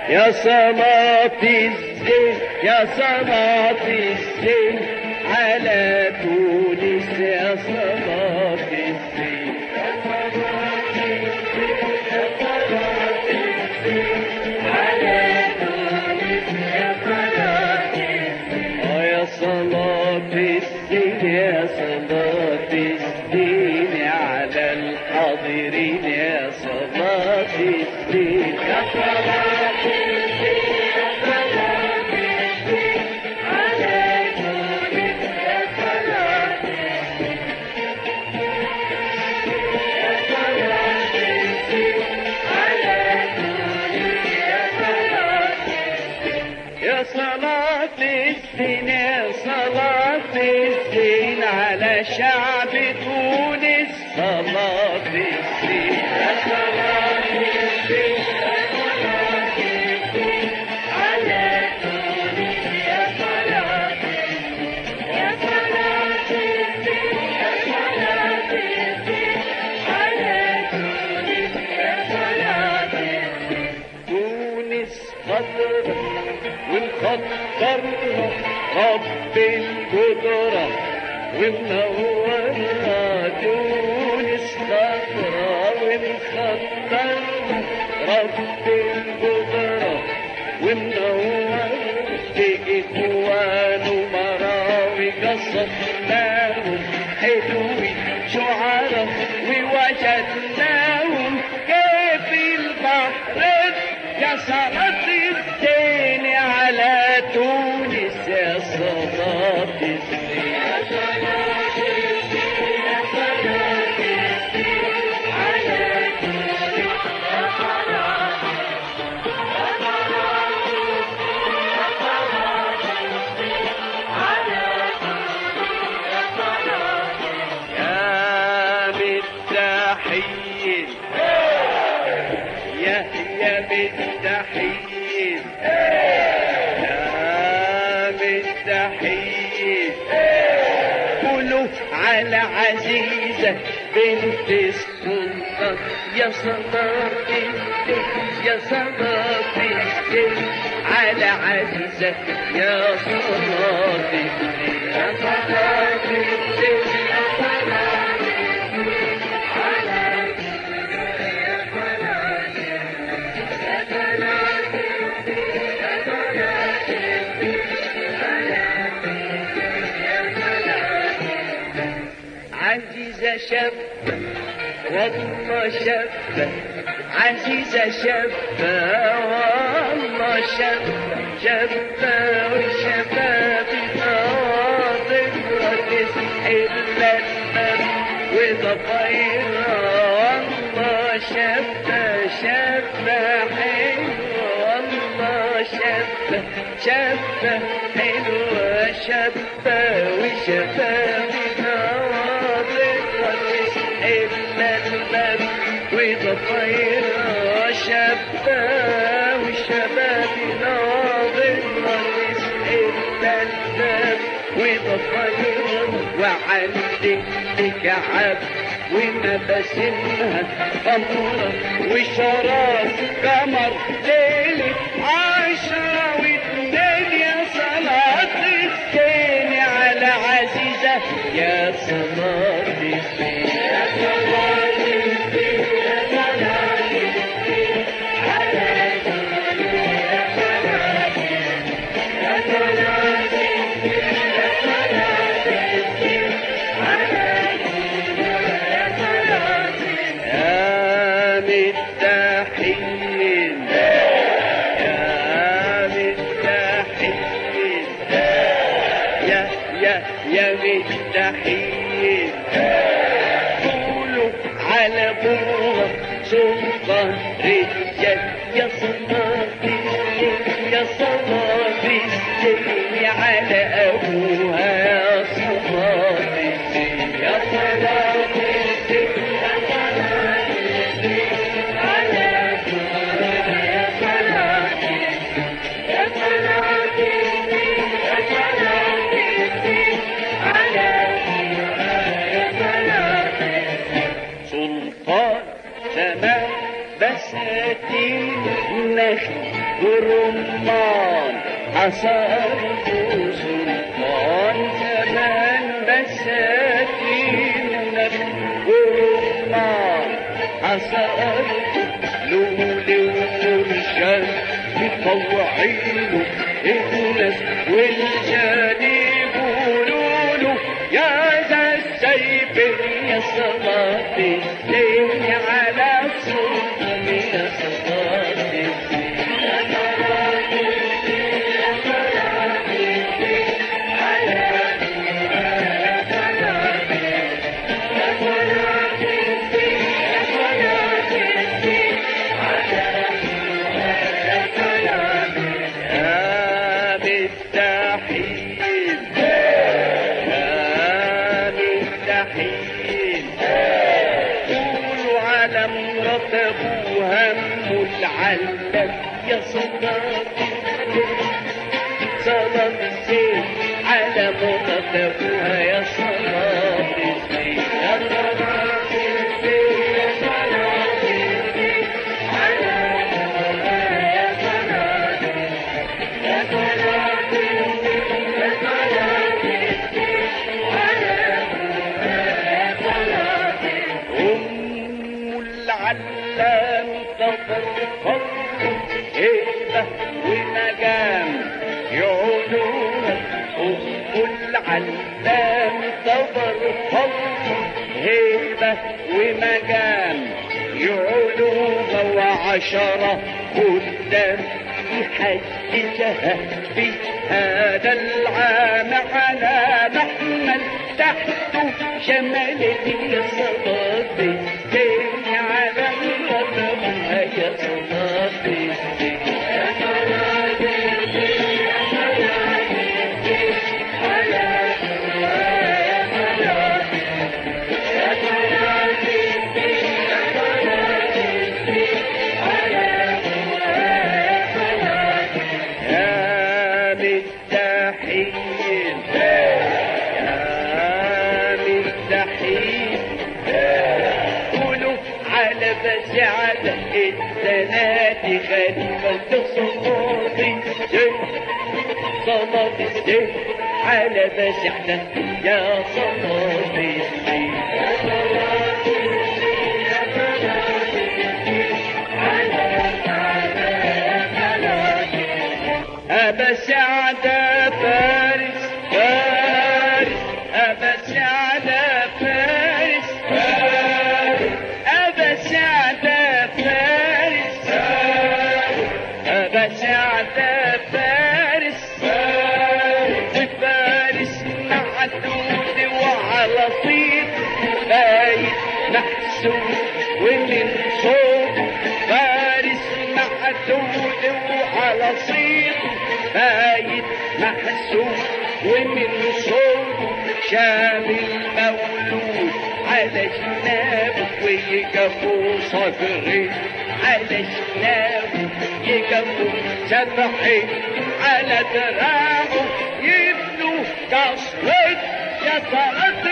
يا صلاة الزين يا صلاة الزين على تونس يا صلاة الزين على تونس يا صلاة الزين يا صلاة الزين يا صلاة الزين على الحاضرين يا صلاة الزين يا صلاة يا صلاة الزين يا صلاة الزين على شعب تونس صلاة الزين يا صلاة الزين يا صلاة الزين على تونس يا صلاة الزين يا صلاة الزين يا صلاة الزين على تونس يا صلاة الزين تونس خضرا ونخطرها رب القدرة ومنورها تونس خضرا ونخطرها رب القدرة ومنورها بإخوان ومراوي قصدناهم حلوين شعراء ووجدناهم كيف البحر يا صلاة الزين على تونس يا صلاة الزين يا صلاة الزين يا صلاة الزين على تونس يا صلاة يا متحيين يا متحيين يا متحيين قولوا على عزيزة بنت السلطان يا صلاة الزين يا صلاة الزين على عزيزة يا صلاة الزين يا صلاة الزين يا صلاة الزين على عزيزة شابة والله شابة عزيزة شابة والله شابة شابة وشبابها ذكرى تسحب للباب وضفايرها والله شابة شابة حلوة والله شابة شابة حلوة شابة وشبابها الباب وضفايرها شابة والشباب ناظرها تسحب الباب وضفايرها وعندك كعب ومباسمها قمرة وشراس قمر ليلة 10 و2 يا صلاة الزين على عزيزة يا صلاة الزين يا صلاة الزين يا صلاة الزين على يا صلاة الزين يا صلاة الزين يا صلاة الزين على يا صلاة الزين يا متحيين يا متحيين يا متحيين قولوا على بوها سلطان رجال يا صلاة الزين يا صلاة الزين على أبوها يا صلاة الزين يا صلاة الزين يا صلاة الزين على أبوها يا صلاة الزين يا صلاة الزين يا صلاة الزين على أبوها يا صلاة الزين سلطان سماء بساتين نخل ورمان حصرت سلطان زمان بساتينك ورمان حصرت لولي ومرشد مطوعينه الناس والجان يقولوله يا ذا السيف يا صلاة الدين على السلطان يا صلاة الدين قولوا على مرات ابوها ام العلم يا صلاتي صلاة الزين على مرات ابوها يا صلاة الزين يا صلاة الزين يا صلاة الزين على ابوها يا صلاة يا صلاة الزين يا صلاة الزين على العلام تفرفر هيبة ومجام يعودوها العلام تفرفر هيبة ومجام يعودوها وعشرة قدام يحججها في هذا العام على محمل تحته شمالة الصلاة الزين على مرتبها يا صلاة الزين يا صلاة الزين يا صلاة الزين على مرتبها يا صلاة يا صلاة الزين يا صلاة الزين على مرتبها يا صلاة يا مستحيل قولوا على بسعادة الثلاث خليفة صلاة الزين صلاة الزين على بسعادة يا صلاة الزين يا صلاة الزين يا صلاة الزين على بسعادة يا صلاة أبا سعادة فارس فارس أبا سعادة فارس أبا سعادة فارس أبا سعادة فارس فارس محدود وعلى صيد بايت محسود ومن صوت فارس محدود وعلى صيد بايت محسود ومن صوت شامل مولود على جنابه ويقفوا صدري على جنابه يقفوا سبحي على دراعه يبنوا قصر يا صلاة